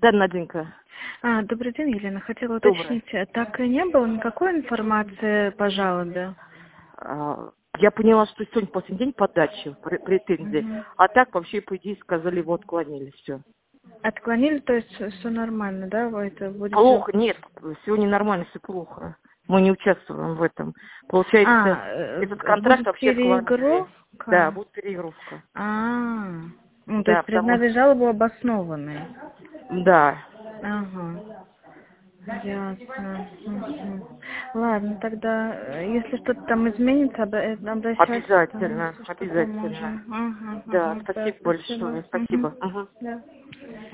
Да, Наденька. Добрый день, Елена. Хотела Доброе. уточнить, так и не было никакой информации по жалобе? Я поняла, что сегодня последний день подачи претензий. Мгм. А так вообще, по идее, сказали, его отклонили, все. Отклонили, то есть все нормально, да? Вы это будете... Плохо, нет, сегодня нормально, все плохо. Мы не участвуем в этом. Получается, этот контракт Будет вообще отклонили. Да, переигровка? будет переигровка. То Да, есть потому признали что... жалобу обоснованной? Да. Ага. Ясно. Мгм. Ладно, тогда, если что-то там изменится, обращайтесь, там, Обязательно, если что, обязательно. поможем. Ага, Да, ага, да, спасибо спасибо. большое, спасибо. Мгм. Да.